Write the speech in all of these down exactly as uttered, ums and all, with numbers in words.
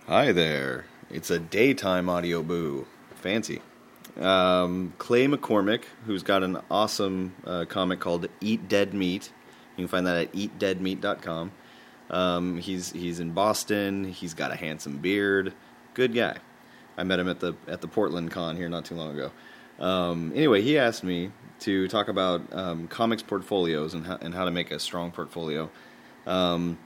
Hi there. It's a daytime audio boo. Fancy. Um, Clay McCormick, who's got an awesome uh, comic called Eat Dead Meat. You can find that at eat dead meat dot com. Um, he's he's in Boston. He's got a handsome beard. Good guy. I met him at the at the Portland Con here not too long ago. Um, anyway, he asked me to talk about um, comics portfolios and how, and how to make a strong portfolio. Um,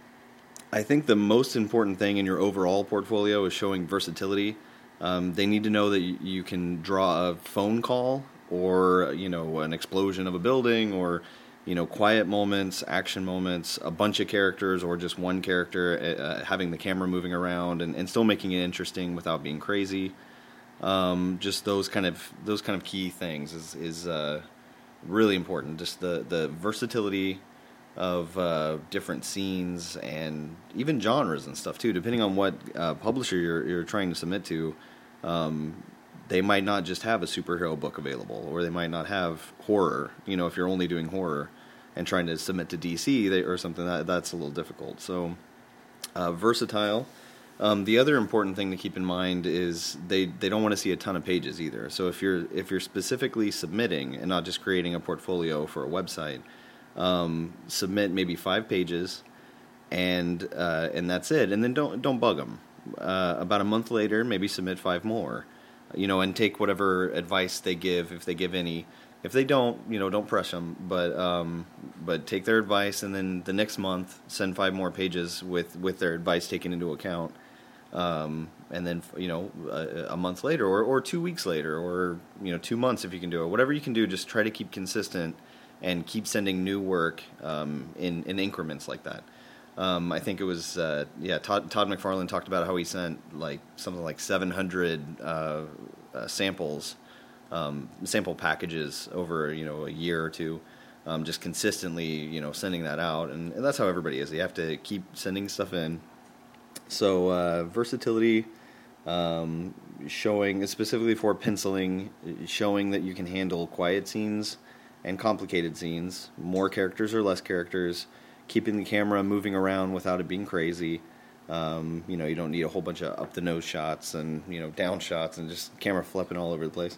I think the most important thing in your overall portfolio is showing versatility. Um, they need to know that you, you can draw a phone call or, you know, an explosion of a building or, you know, quiet moments, action moments, a bunch of characters or just one character, uh, having the camera moving around and, and still making it interesting without being crazy. Um, just those kind of those kind of key things is is uh, really important. Just the, the versatility of uh, different scenes and even genres and stuff too. Depending on what uh, publisher you're you're trying to submit to, um, they might not just have a superhero book available, or they might not have horror. You know, if you're only doing horror and trying to submit to D C they, or something, that that's a little difficult. So uh, versatile. Um, the other important thing to keep in mind is they, they don't want to see a ton of pages either. So if you're if you're specifically submitting and not just creating a portfolio for a website, um, submit maybe five pages, and uh, and that's it. And then don't don't bug them. Uh, about a month later, maybe submit five more, you know, and take whatever advice they give, if they give any. If they don't, you know, don't press them, but um, but take their advice, and then the next month send five more pages with, with their advice taken into account. Um, and then, you know, a, a month later, or, or two weeks later, or, you know, two months if you can do it. Whatever you can do, just try to keep consistent and keep sending new work um, in, in increments like that. Um, I think it was, uh, yeah, Todd, Todd McFarlane talked about how he sent, like, something like seven hundred uh, uh, samples, um, sample packages over, you know, a year or two, um, just consistently, you know, sending that out. And, and that's how everybody is. You have to keep sending stuff in. So uh, versatility, um, showing specifically for penciling, showing that you can handle quiet scenes and complicated scenes, more characters or less characters, keeping the camera moving around without it being crazy. Um, you know, you don't need a whole bunch of up the nose shots and, you know, down shots and just camera flipping all over the place.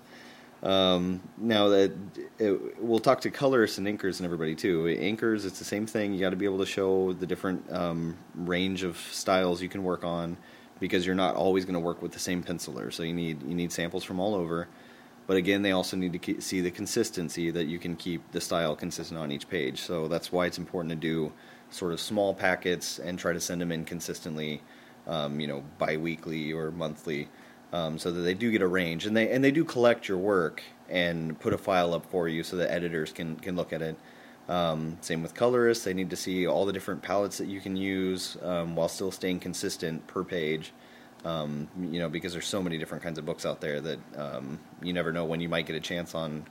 Um, now that it, we'll talk to colorists and inkers and everybody too. Inkers, it's the same thing. You got to be able to show the different um, range of styles you can work on, because you're not always going to work with the same penciler. So you need you need samples from all over. But again, they also need to keep, see the consistency, that you can keep the style consistent on each page. So that's why it's important to do sort of small packets and try to send them in consistently, um, you know, bi-weekly or monthly. Um, so that they do get a range, and they and they do collect your work and put a file up for you so that editors can, can look at it. Um, same with colorists; they need to see all the different palettes that you can use um, while still staying consistent per page. Um, you know, because there's so many different kinds of books out there that um, you never know when you might get a chance on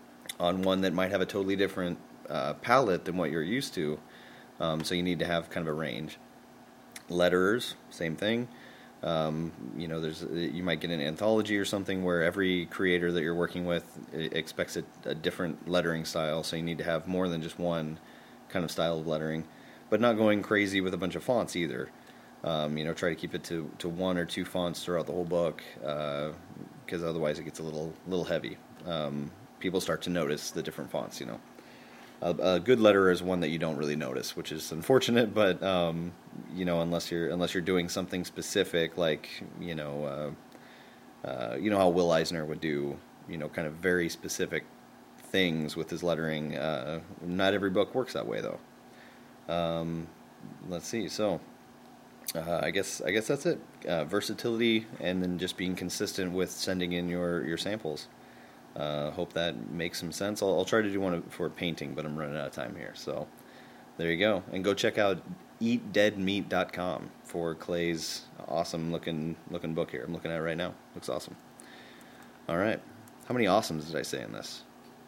on one that might have a totally different uh, palette than what you're used to. Um, so you need to have kind of a range. Letterers, same thing. Um, you know, there's you might get an anthology or something where every creator that you're working with expects a, a different lettering style, so you need to have more than just one kind of style of lettering, but not going crazy with a bunch of fonts either. Um, you know, try to keep it to, to one or two fonts throughout the whole book, because uh, otherwise it gets a little little heavy. Um, people start to notice the different fonts, you know. A, a good letterer is one that you don't really notice, which is unfortunate, but um, you know, unless you're unless you're doing something specific, like you know, uh, uh, you know how Will Eisner would do, you know, kind of very specific things with his lettering. Uh, not every book works that way, though. Um, let's see. So, uh, I guess I guess that's it. Uh, versatility, and then just being consistent with sending in your your samples. Uh, hope that makes some sense. I'll, I'll try to do one for painting, but I'm running out of time here. So there you go. And go check out eat dead meat dot com for Clay's awesome looking looking book here. I'm looking at it right now. Looks awesome. All right. How many awesomes did I say in this?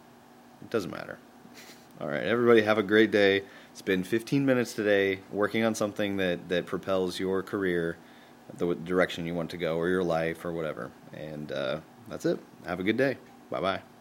It doesn't matter. All right. Everybody have a great day. Spend fifteen minutes today working on something that, that propels your career, the direction you want to go, or your life, or whatever. And uh, that's it. Have a good day. Bye-bye.